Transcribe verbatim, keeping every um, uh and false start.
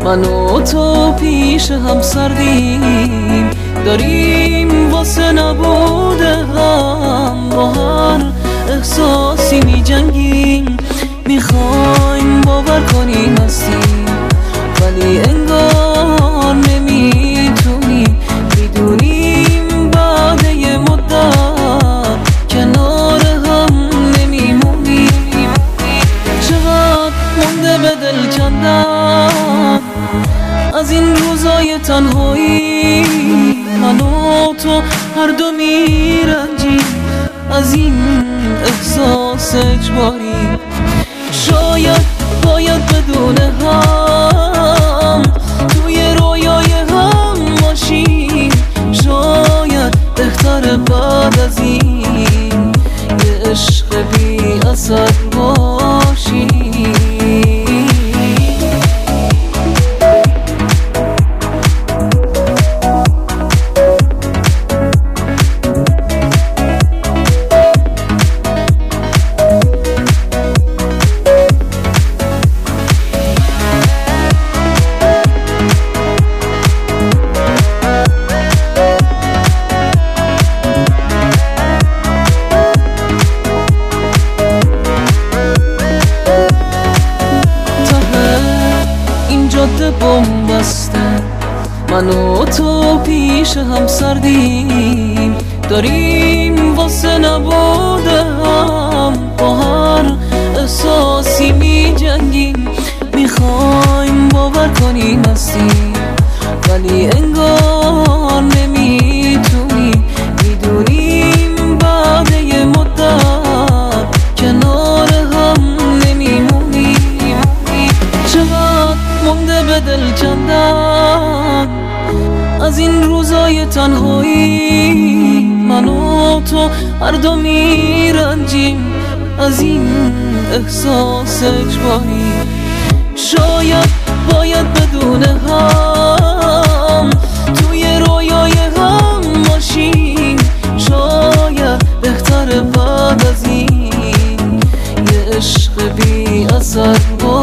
من و تو پیش هم سردیم، داریم واسه نبود هم با هر احساسی می جنگیم. میخوایم باور کنیم هستیم ولی انگار نمیتونیم. میدونیم بعد یه مدت کنار هم نمیمونیم. چقدر مونده به دل کندن از این روزای تنهایی، من و تو هر دو میرنجیم از این احساس اجباری. شاید باید بدون هم توی رویای هم باشیم، شاید بهتر بعد از این یه عشق بی اثر باشیم. جاده بومبسته من و تو پیش هم سردیم، داریم واسه نبود هم با هر احساسی می جنگیم. میخوایم باور کنیم هستیم ولی انگار نمیتونیم. میدونیم بعد یه مدت کنار هم نمیمونیم. چقدر مونده به دل کندن از این روزای تنهایی، من و تو هر دو میرنجیم از این احساس اجباری. شاید باید بدون هم توی رویای هم باشیم، شاید بهتر بعد از این یه عشق بی اثر